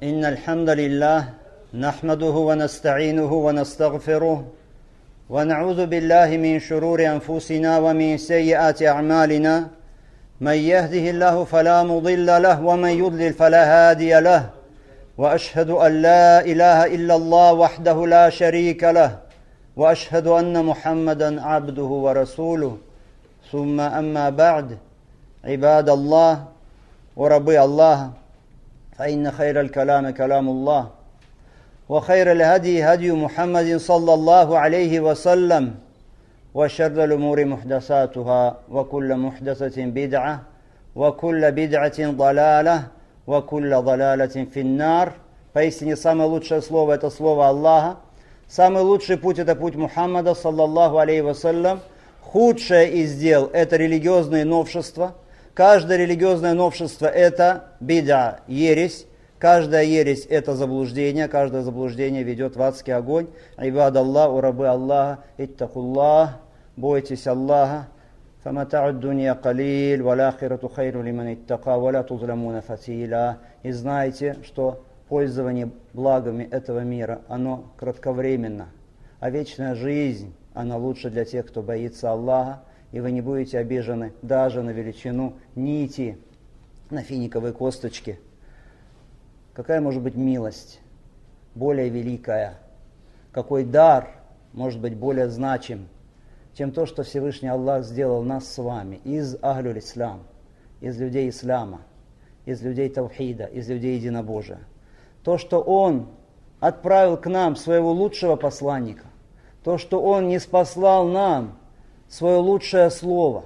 إن الحمد لله نحمده ونستعينه ونستغفره ونعوذ بالله من شرور أنفسنا ومن سيئات أعمالنا من يهده الله فلا مضل له ومن يضلل فلا هادي له وأشهد أن لا إله إلا الله وحده لا شريك له وأشهد أن محمدا عبده ورسوله ثم أما بعد عباد الله وربي الله فإن خير الكلام كلام الله وخير الهدي هدي محمد صلى الله عليه وسلم وشر الأمور محدثاتها وكل محدثة بدعة وكل بدعة ضلالة وكل ضلالة في النار. Поистине самое лучшее слово это слово Аллаха. Самый лучший путь это путь Мухаммада саллаллаху алейхи вассалям. Худшее из дел это религиозные новшества. Каждое религиозное новшество это бид'a, ересь. Каждая ересь это заблуждение. Каждое заблуждение ведет в адский огонь. Ибад Аллах, рабы Аллаха, иттакуллах, бойтесь Аллаха. فَمَتَعُ الدُّنْيَا قَلِيلٌ وَالْآخِرَةُ خَيْرٌ لِمَنِ اتَّقَى وَلَا تُظْلَمُونَ فَتِيلًا. И знайте, что пользование благами этого мира, оно кратковременно, а вечная жизнь, она лучше для тех, кто боится Аллаха, и вы не будете обижены даже на величину нити на финиковой косточке. Какая может быть милость более великая? Какой дар может быть более значим, чем то, что Всевышний Аллах сделал нас с вами из Ахлюль Ислам, из людей Ислама, из людей Таухида, из людей единобожия. То, что Он отправил к нам своего лучшего посланника, то, что Он ниспослал нам свое лучшее слово,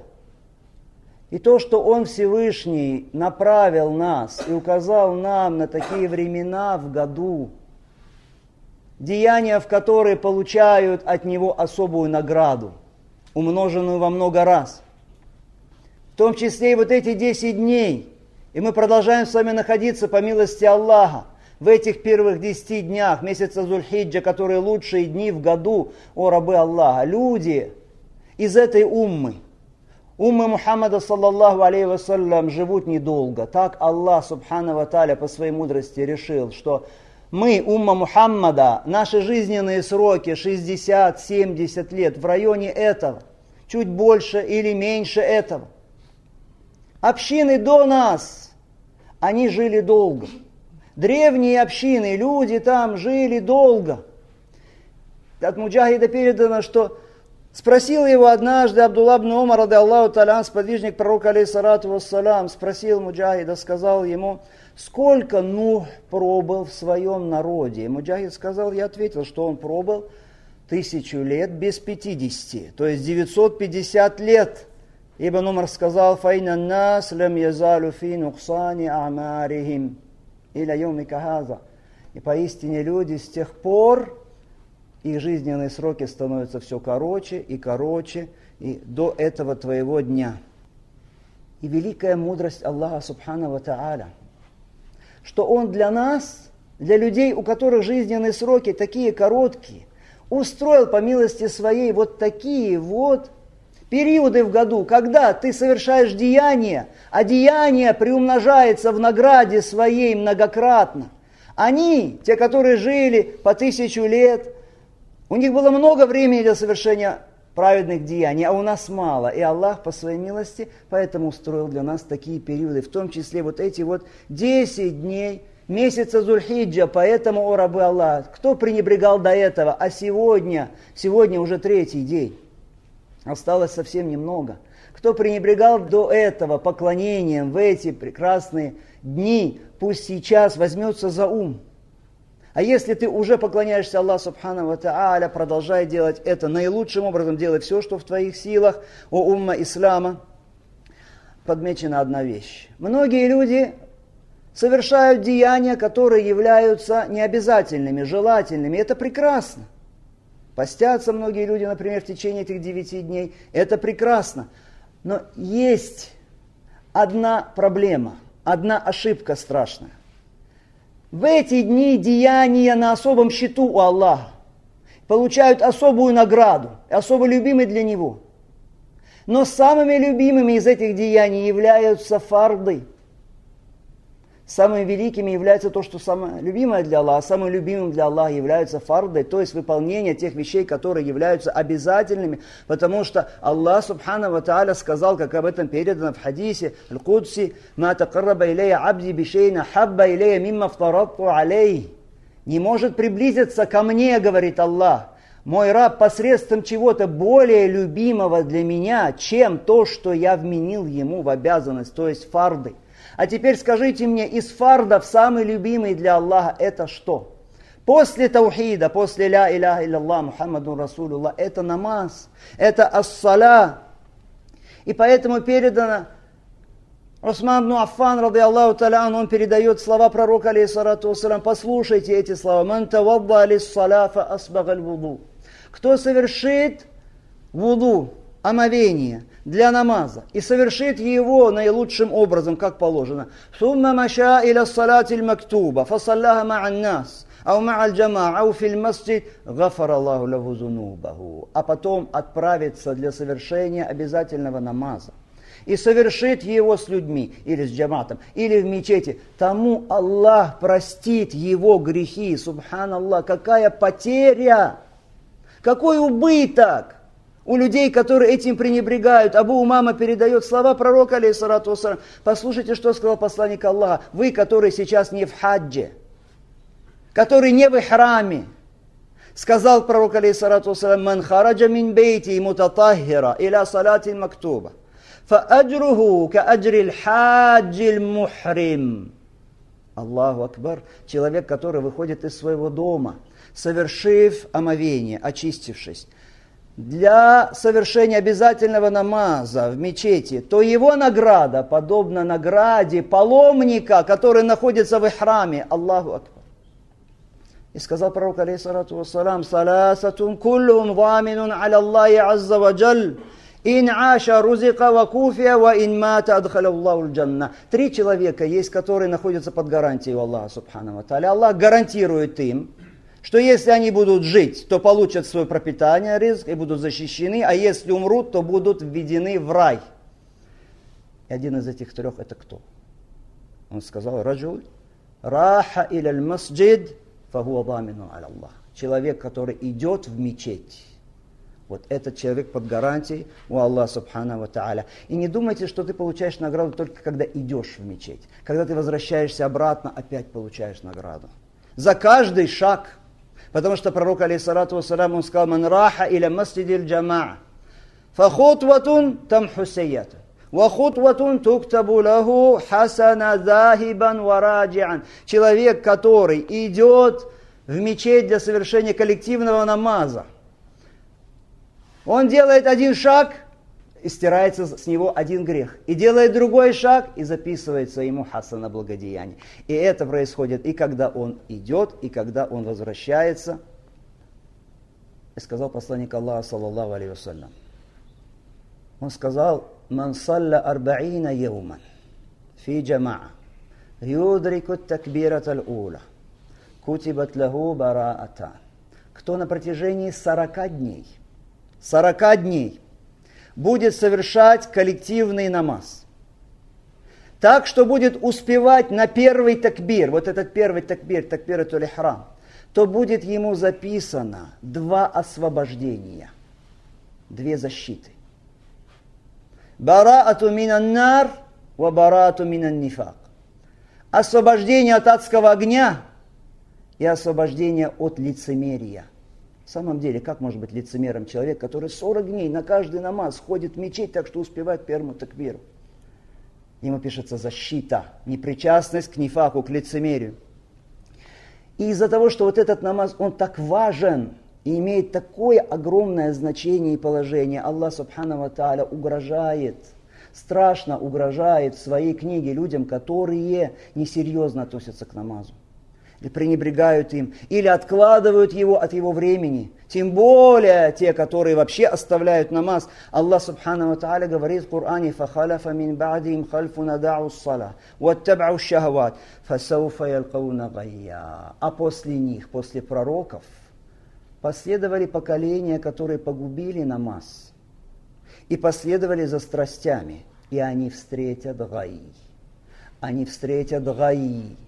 и то, что Он Всевышний направил нас и указал нам на такие времена в году, деяния, в которые получают от Него особую награду, умноженную во много раз. В том числе и вот эти 10 дней. И мы продолжаем с вами находиться по милости Аллаха в этих первых 10 днях месяца Зуль-Хиджа, которые лучшие дни в году, о рабы Аллаха. Люди из этой уммы Мухаммада саллаллаху алейхи вассалям живут недолго. Так Аллах субхану ва тааля по своей мудрости решил, что мы, умма Мухаммада, наши жизненные сроки 60-70 лет в районе этого, чуть больше или меньше этого. Общины до нас, они жили долго. Древние общины, люди там жили долго. От Муджахида передано, что спросил его однажды Абдулла ибн Умар, ради Аллаху та'аля, сподвижник пророка, алейхиссалату вассалям, спросил Муджахида, сказал ему: сколько Нух пробыл в своем народе? И Муджахид сказал, я ответил, что он пробыл 1000 лет без 50, то есть 950 лет. Ибн Умар сказал, файна нас лям язалю фи нуксани амарихим иля йомика хаза. И поистине люди с тех пор, их жизненные сроки становятся все короче, и до этого твоего дня. И великая мудрость Аллаха субхану ва тааля, что Он для нас, для людей, у которых жизненные сроки такие короткие, устроил по милости Своей вот такие вот периоды в году, когда ты совершаешь деяние, а деяние приумножается в награде Своей многократно. Они, те, которые жили по 1000 лет, у них было много времени для совершения праведных деяний, а у нас мало. И Аллах по своей милости поэтому устроил для нас такие периоды, в том числе вот эти вот 10 дней месяца Зуль-Хиджа. Поэтому, о рабы Аллаха, кто пренебрегал до этого, а сегодня уже 3-й день, осталось совсем немного. Кто пренебрегал до этого поклонением в эти прекрасные дни, пусть сейчас возьмется за ум. А если ты уже поклоняешься Аллаху субхану ва тааля, продолжай делать это наилучшим образом, делай все, что в твоих силах. О умма ислама, подмечена одна вещь. Многие люди совершают деяния, которые являются необязательными, желательными. Это прекрасно. Постятся многие люди, например, в течение этих 9 дней. Это прекрасно. Но есть одна проблема, одна ошибка страшная. В эти дни деяния на особом счету у Аллаха получают особую награду, особо любимы для Него. Но самыми любимыми из этих деяний являются фарды. Самыми великими является то, что самое любимое для Аллаха, а самым любимым для Аллаха является фарды, то есть выполнение тех вещей, которые являются обязательными, потому что Аллах Субхану ва Тааля сказал, как об этом передано в хадисе Аль-Кудси: «Ма тақарраба илейя абди бишейна хабба илейя мимма фтарадту алей». Не может приблизиться ко мне, говорит Аллах, мой раб, посредством чего-то более любимого для меня, чем то, что я вменил ему в обязанность, то есть фарды. А теперь скажите мне, из фардов самый любимый для Аллаха это что? После таухида, после ля иляха илляллах Мухаммадун Расулуллах, это намаз, это ас-саля. И поэтому передано, Усман ибн Аффан, ради Аллаху та'аля, он передает слова пророка, алейхиссалату вассалям. Послушайте эти слова. «Ман тавадда лис-саля фа асбага аль-вуду». Кто совершит вуду, омовение для намаза, и совершит его наилучшим образом, как положено. «Сумма маша иля салати аль-мактуба, фасалляха ма'ан нас, ау ма'аль джамаа, ау фил масджид, гафар Аллаху лаху зунубаху». А потом отправится для совершения обязательного намаза и совершит его с людьми, или с джаматом, или в мечети, тому Аллах простит его грехи. Субханаллах, какая потеря, какой убыток у людей, которые этим пренебрегают. Абу Умама передает слова пророка, алейхиссалату вассалям. Послушайте, что сказал посланник Аллаха. Вы, которые сейчас не в хаджи, которые не в ихраме. Сказал пророк, алейхиссалату вассалям: «Ман хараджа мин бейти мутатаххира иля салати мактуба, фааджруху кааджри аль-хаджи аль-мухрим». Аллаху Акбар. Человек, который выходит из своего дома, совершив омовение, очистившись, для совершения обязательного намаза в мечети, то его награда подобна награде паломника, который находится в ихраме. Аллаху Акбар. И сказал пророк, алейхиссалату вассалам: «Саласатун куллун ваминун аля Аллахи азза ва джаль. Ин аша рузика ва куфия ва ин мата адхаля Аллаху аль-джанна». 3 человека есть, которые находятся под гарантией у Аллаха Субхану ва Тааля. Аллах гарантирует им, что если они будут жить, то получат свое пропитание, ризк, и будут защищены, а если умрут, то будут введены в рай. И один из этих 3 это кто? Он сказал: «Раджуль раха иля аль-масджид фахуа дамину аля Аллах». Человек, который идет в мечеть. Вот этот человек под гарантией у Аллаха Субхану ва Тааля. И не думайте, что ты получаешь награду только когда идешь в мечеть. Когда ты возвращаешься обратно, опять получаешь награду. За каждый шаг. Потому что пророк, алейхиссалату вассалям, он сказал: «Ман раха иля масджидил джамаа, фа хутватун тамху сайята, ва хутватун туктабу лаху хасана захибан ва раджиан». Человек, который идет в мечеть для совершения коллективного намаза, он делает один шаг, и стирается с него один грех. И делает другой шаг, и записывается ему хасана, благодеяние. И это происходит и когда он идет, и когда он возвращается. И сказал посланник Аллаха, саллаллаху алейхи вассалям. Он сказал: «Ман салля арба'ина яуман фи джамаа, юдрику такбират аль-ула, кутибат лаху бараатан». Кто на протяжении 40 дней будет совершать коллективный намаз, так что будет успевать на первый такбир, вот этот первый такбир, такбиратуль ихрам, то будет ему записано 2 освобождения, 2 защиты. Бараату минан нар ва бараату минан нифак. Освобождение от адского огня и освобождение от лицемерия. В самом деле, как может быть лицемером человек, который 40 дней на каждый намаз ходит в мечеть, так что успевает к первому такбиру? Ему пишется защита, непричастность к нифаку, к лицемерию. И из-за того, что вот этот намаз, он так важен и имеет такое огромное значение и положение, Аллах Субхану ва Тааля угрожает, страшно угрожает в своей книге людям, которые несерьезно относятся к намазу. Или пренебрегают им, или откладывают его от его времени. Тем более те, которые вообще оставляют намаз. Аллах Субхану ва Тааля говорит в Коране: «Фахаляфа мин ба'дихим хальфун адау ссала, ваттабау шахават, фасауфа ялкауна гайя». А после них, после пророков, последовали поколения, которые погубили намаз и последовали за страстями, и они встретят гай. они встретят гаи.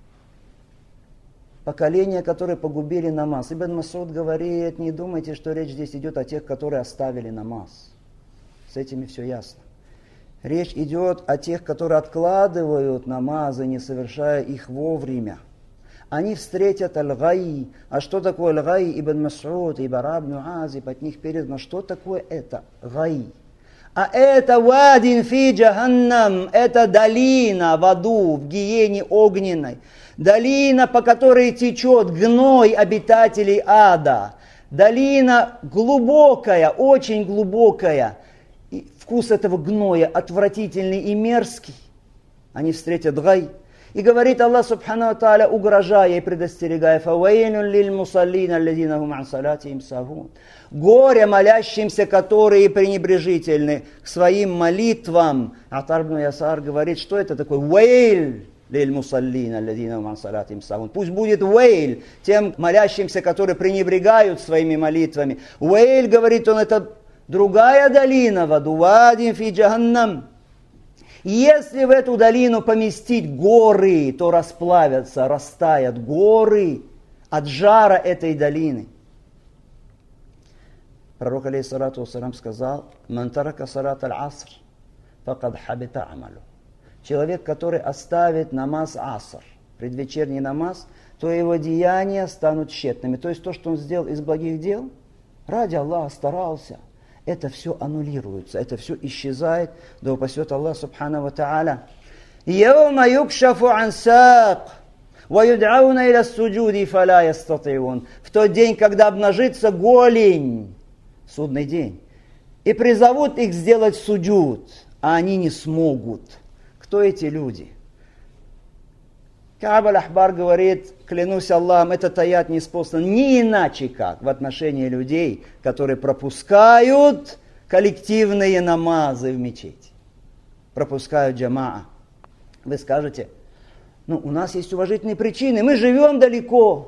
Поколения, которые погубили намаз. Ибн Масуд говорит, не думайте, что речь здесь идет о тех, которые оставили намаз. С этими все ясно. Речь идет о тех, которые откладывают намазы, не совершая их вовремя. Они встретят аль-гаи. А что такое аль-гаи? Ибн Масуд, Ибн Ибн Азиб, от них передано. Что такое это? Гаи. А это вадин фи джаханнам, это долина в аду, в гиене огненной. Долина, по которой течет гной обитателей ада. Долина глубокая, очень глубокая. И вкус этого гноя отвратительный и мерзкий. Они встретят гай. И говорит Аллах субхану ва тааля, угрожая и предостерегая: «Фавайлюн лиль мусаллин аллазина хум ан салатихим сахун». Горе молящимся, которые пренебрежительны к своим молитвам. Атар ибн Ясар говорит, что это такое? Вейль лиль мусаллин аллазина хум ан салатихим сахун. Пусть будет вейль тем молящимся, которые пренебрегают своими молитвами. Вейль, говорит он, это другая долина, вадувадин фи джаханнам. Если в эту долину поместить горы, то расплавятся, растают горы от жара этой долины. Пророк алейхиссалату вассалям сказал: «Ман тарака салат аль-аср, факад хабита амалу». Человек, который оставит намаз аср, предвечерний намаз, то его деяния станут тщетными. То есть то, что он сделал из благих дел, ради Аллаха старался, это все аннулируется, это все исчезает, да упасет Аллах субхану ва тааля. «Яума юкшафу ан сак, ва юд'ауна иля суджуди фаля ястатиун». В тот день, когда обнажится голень, судный день, и призовут их сделать суджуд, а они не смогут. Кто эти люди? Кааб аль-Ахбар говорит: клянусь Аллахом, этот аят не спослан ни иначе как в отношении людей, которые пропускают коллективные намазы в мечети. Пропускают джамаа. Вы скажете: ну, у нас есть уважительные причины, мы живем далеко.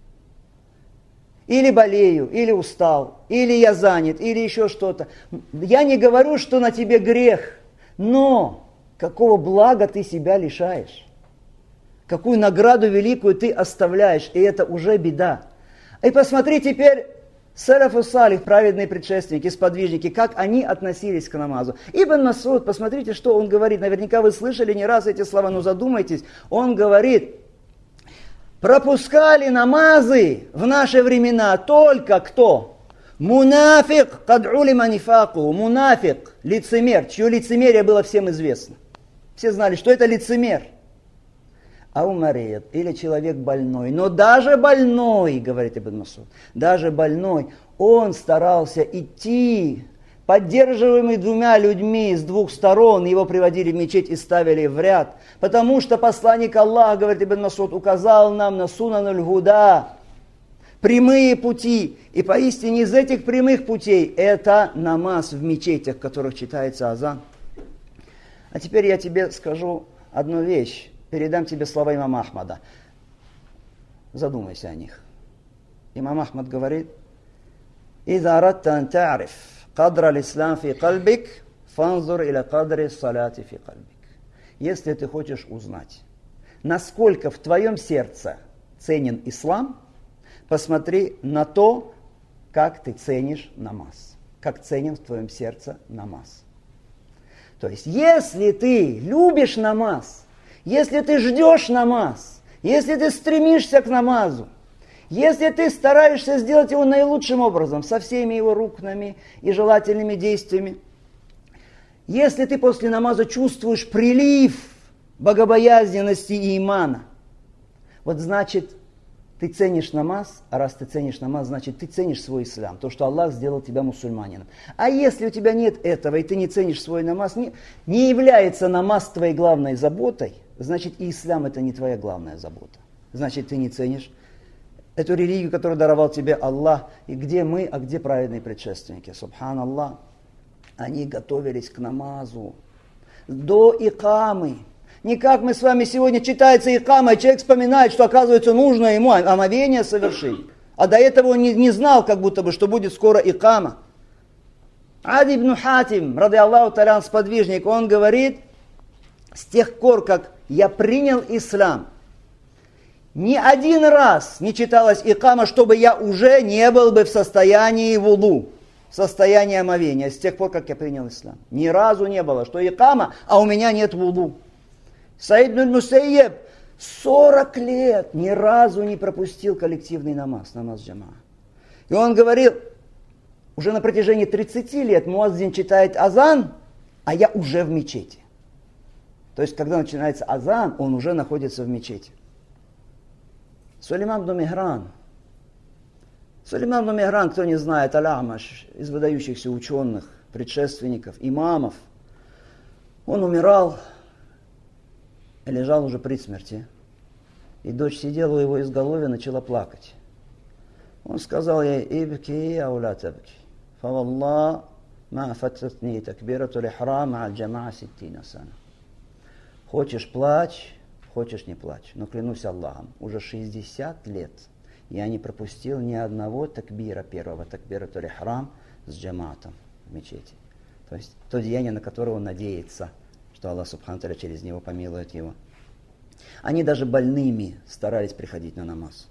Или болею, или устал, или я занят, или еще что-то. Я не говорю, что на тебе грех, но какого блага ты себя лишаешь? Какую награду великую ты оставляешь, и это уже беда. И посмотри теперь, салаф и салих, праведные предшественники, сподвижники, как они относились к намазу. Ибн Масуд, посмотрите, что он говорит. Наверняка вы слышали не раз эти слова, но задумайтесь. Он говорит: пропускали намазы в наши времена только кто? Мунафик, кад улима нифаку. Мунафик, лицемер, чье лицемерие было всем известно. Все знали, что это лицемер. Аумарет, или человек больной. Но даже больной, говорит Ибн Масуд, даже больной, он старался идти, поддерживаемый двумя людьми с двух сторон, его приводили в мечеть и ставили в ряд. Потому что посланник Аллаха, говорит Ибн Масуд, указал нам на сунан аль-гуда, прямые пути. И поистине из этих прямых путей это намаз в мечетях, в которых читается азан. А теперь я тебе скажу одну вещь. Передам тебе слова имама Ахмада. Задумайся о них. Имам Ахмад говорит: «Иза арадта ан та'риф кадра аль-ислам фи кальбик, фанзур иля кадри салати фи кальбик». Если ты хочешь узнать, насколько в твоем сердце ценен ислам, посмотри на то, как ты ценишь намаз. Как ценен в твоем сердце намаз. То есть, если ты любишь намаз, если ты ждешь намаз, если ты стремишься к намазу, если ты стараешься сделать его наилучшим образом, со всеми его рукнами и желательными действиями, если ты после намаза чувствуешь прилив богобоязненности и имана, вот значит, ты ценишь намаз, а раз ты ценишь намаз, значит, ты ценишь свой ислам, то, что Аллах сделал тебя мусульманином. А если у тебя нет этого, и ты не ценишь свой намаз, не является намаз твоей главной заботой, значит, и ислам это не твоя главная забота. Значит, ты не ценишь эту религию, которую даровал тебе Аллах. И где мы, а где праведные предшественники? Субханаллах. Они готовились к намазу до икамы. Не как мы с вами сегодня читается икама, и человек вспоминает, что, оказывается, нужно ему омовение совершить. А до этого он не знал, как будто бы, что будет скоро икама. Ади ибн Хатим, ради Аллаху та'аля, сподвижник, он говорит: с тех пор, как я принял ислам, ни один раз не читалась икама, чтобы я уже не был бы в состоянии вуду, в состоянии омовения, с тех пор, как я принял ислам. Ни разу не было, что икама, а у меня нет вуду. Саид ибн Мусайяб 40 лет ни разу не пропустил коллективный намаз джамаа. И он говорил, уже на протяжении 30 лет муаззин читает азан, а я уже в мечети. То есть, когда начинается азан, он уже находится в мечети. Сулейман ибн Михран. Сулейман ибн Михран, кто не знает, аль-Амаш, из выдающихся ученых, предшественников, имамов. Он умирал, лежал уже при смерти. И дочь сидела у его изголовья, начала плакать. Он сказал ей, «Ибки, ауля табки, фаваллах, ма фататни такбирату лихрам аль-джамаа ситтина сана». Хочешь плачь, хочешь не плачь, но клянусь Аллахом, уже 60 лет я не пропустил ни одного такбира, первого такбира толь-ихрам с джамаатом в мечети. То есть то деяние, на которое он надеется, что Аллах Субхану ва Тааля через него помилует его. Они даже больными старались приходить на намаз.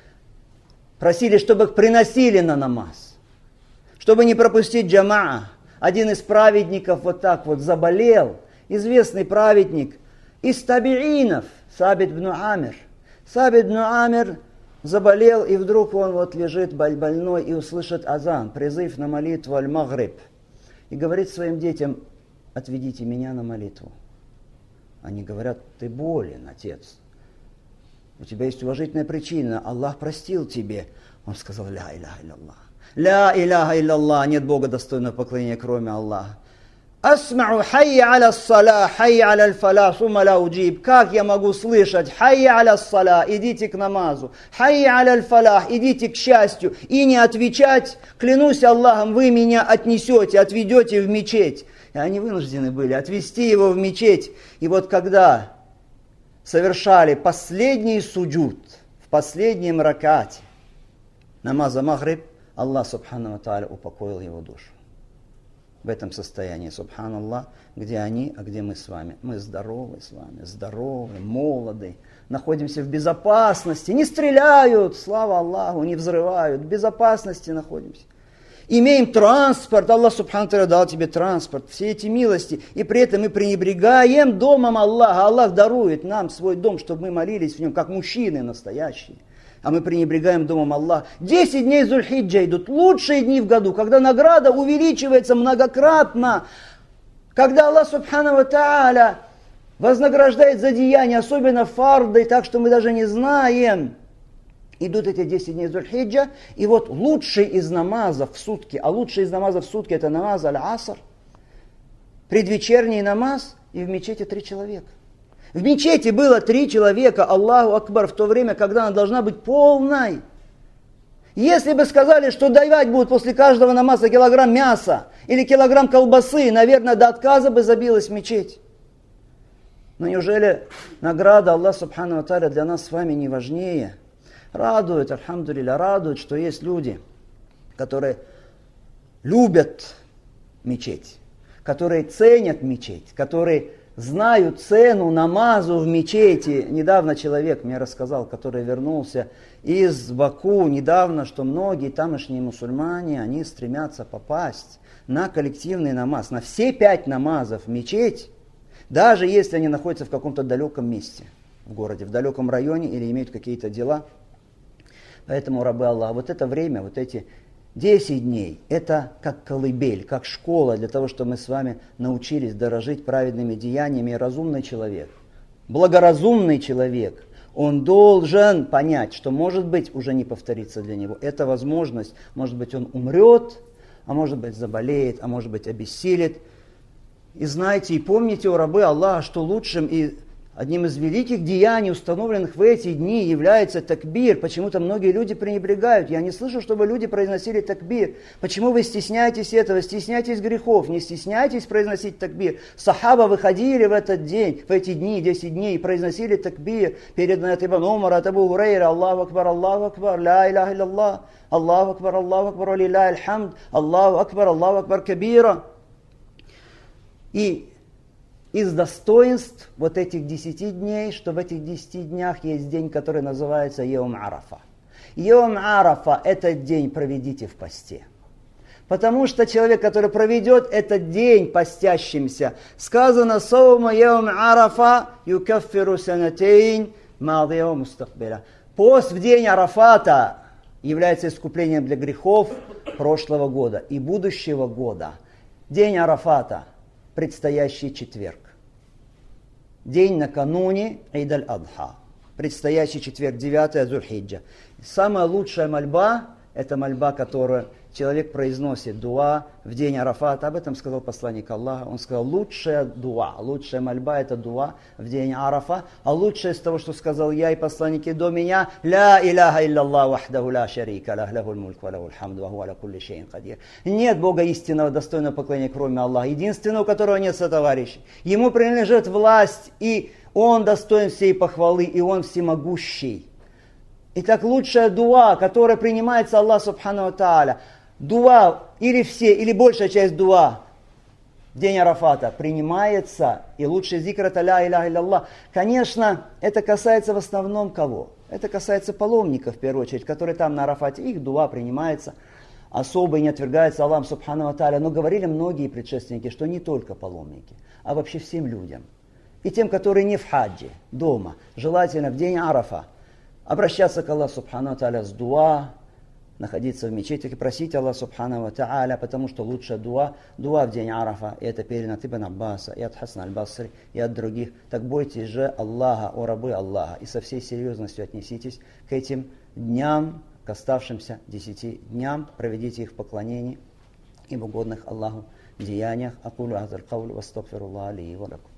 Просили, чтобы их приносили на намаз, чтобы не пропустить джамаа. Один из праведников вот так вот заболел, известный праведник, из табиинов, Сабит ибн Амир. Сабит ибн Амир заболел, и вдруг он вот лежит больной и услышит азан, призыв на молитву аль-Магриб. И говорит своим детям, отведите меня на молитву. Они говорят, ты болен, отец. У тебя есть уважительная причина, Аллах простил тебе. Он сказал, ля иляха илляллах. Ля иляха илляллах, нет Бога достойного поклонения, кроме Аллаха. Асмау хайя аля ссаля, хайя аля аль-фалах, сумма ла уджиб. Как я могу слышать? Хайя аля ссаля, идите к намазу. Хайя аля аль-фалах, идите к счастью. И не отвечать, клянусь Аллахом, вы меня отнесете, отведете в мечеть. И они вынуждены были отвести его в мечеть. И вот когда совершали последний суджуд, в последнем ракате намаза Магриб, Аллах Субхану ва Тааля упокоил его душу. В этом состоянии, субханаллах, где они, а где мы с вами. Мы здоровы с вами, здоровы, молоды, находимся в безопасности, не стреляют, слава Аллаху, не взрывают, в безопасности находимся. Имеем транспорт, Аллах Субхану Тааля дал тебе транспорт, все эти милости, и при этом мы пренебрегаем домом Аллаха. Аллах дарует нам свой дом, чтобы мы молились в нем, как мужчины настоящие. А мы пренебрегаем домом Аллаха. 10 дней Зуль-Хиджа идут, лучшие дни в году, когда награда увеличивается многократно. Когда Аллах Субхану ва Тааля вознаграждает за деяния, особенно фарды, так что мы даже не знаем. Идут эти 10 дней Зуль-Хиджа, и вот лучший из намазов в сутки, а лучший из намазов в сутки это намаз аль-Аср, предвечерний намаз, и в мечети 3 человека. В мечети было 3 человека, Аллаху Акбар, в то время, когда она должна быть полной. Если бы сказали, что давать будут после каждого намаза килограмм мяса или килограмм колбасы, наверное, до отказа бы забилась мечеть. Но неужели награда Аллаха Субхану ва Тааля для нас с вами не важнее? Радует, альхамдулилля, радует, что есть люди, которые любят мечеть, которые ценят мечеть, которые знают цену намазу в мечети. Недавно человек мне рассказал, который вернулся из Баку, недавно, что многие тамошние мусульмане, они стремятся попасть на коллективный намаз, на все 5 намазов в мечеть, даже если они находятся в каком-то далеком месте в городе, в далеком районе или имеют какие-то дела. Поэтому, рабы Аллаха, вот это время, вот эти 10 дней, это как колыбель, как школа для того, чтобы мы с вами научились дорожить праведными деяниями. И разумный человек, благоразумный человек, он должен понять, что, может быть, уже не повторится для него эта возможность. Может быть, он умрет, а может быть, заболеет, а может быть, обессилит. И знайте, и помните, о рабы Аллаха, что лучшим и одним из великих деяний, установленных в эти дни, является такбир. Почему-то многие люди пренебрегают. Я не слышу, чтобы люди произносили такбир. Почему вы стесняетесь этого? Стесняйтесь грехов, не стесняйтесь произносить такбир. Сахаба выходили в этот день, в эти дни, 10 дней, и произносили такбир. Перед Ибн Умар, от Абу Хурайра, Аллаху Акбар, ля иляха илляллах, Аллаху Акбар, лилля аль-хамд, Аллаху Акбар кабира. И из достоинств вот этих 10 дней, что в этих 10 днях есть день, который называется Йом Арафа. Йом Арафа – этот день проведите в посте. Потому что человек, который проведет этот день постящимся, сказано «Саума Йом Арафа юкаффиру санатейн мадия ва мустакбиля». Пост в день Арафата является искуплением для грехов прошлого года и будущего года. День Арафата – предстоящий четверг. День накануне Ид-аль-Адха. Предстоящий четверг, 9 Зуль-Хиджа. Самая лучшая мольба – это мольба, которую человек произносит дуа в день Арафата. Об этом сказал посланник Аллаха. Он сказал, лучшая дуа, лучшая мольба – это дуа в день Арафа. А лучшее из того, что сказал я и посланники до меня, «Ля иляха илляллах вахдаху ля шарика лах, лахул мульк ва лахул хамд, ва хуа аля кулли шейин кадир». Нет Бога истинного, достойного поклонения, кроме Аллаха, единственного, у которого нет сотоварищей. Ему принадлежит власть, и Он достоин всей похвалы, и Он всемогущий. Итак, лучшая дуа, которая принимается Аллах Субхану ва Тааля, дуа, или все, или большая часть дуа в день Арафата принимается, и лучший зикр это ля иляха илляллах. Конечно, это касается в основном кого? Это касается паломников, в первую очередь, которые там на Арафате, их дуа принимается особо и не отвергается Аллахом Субхану ва Тааля. Но говорили многие предшественники, что не только паломники, а вообще всем людям. И тем, которые не в хаджи, дома, желательно в день Арафа обращаться к Аллаху Субхану ва Тааля с дуа, находиться в мечетях и просить Аллаха Субхану ва Тааля, потому что лучшая дуа в день Арафа, и это передано от Ибн Аббаса, и от Хасана аль-Басри, и от других. Так бойтесь же Аллаха, о рабы Аллаха, и со всей серьезностью отнеситесь к этим дням, к оставшимся 10 дням, проведите их в поклонении и в угодных Аллаху деяниях. Акулу азаль каулю вастагфируллаха ли ва лакум.